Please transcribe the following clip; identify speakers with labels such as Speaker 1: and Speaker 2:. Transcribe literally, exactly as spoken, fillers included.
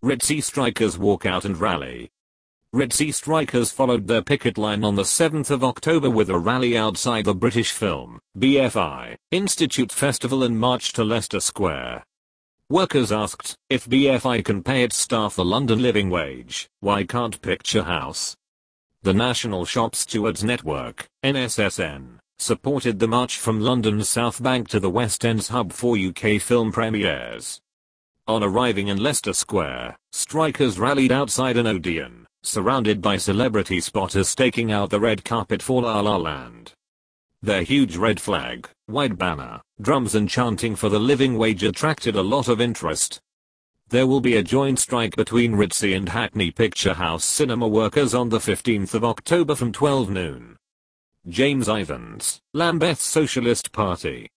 Speaker 1: Ritzy strikers walk out and rally. Ritzy strikers followed their picket line on the seventh of October with a rally outside the British Film, B F I, Institute Festival and marched to Leicester Square. Workers asked, if B F I can pay its staff the London living wage, why can't Picture House? The National Shop Stewards Network, N S S N, supported the march from London's South Bank to the West End's hub for U K film premieres. On arriving in Leicester Square, strikers rallied outside an Odeon, surrounded by celebrity spotters staking out the red carpet for La La Land. Their huge red flag, white banner, drums and chanting for the living wage attracted a lot of interest. There will be a joint strike between Ritzy and Hackney Picture House cinema workers on the fifteenth of October from twelve noon. James Ivans, Lambeth Socialist Party.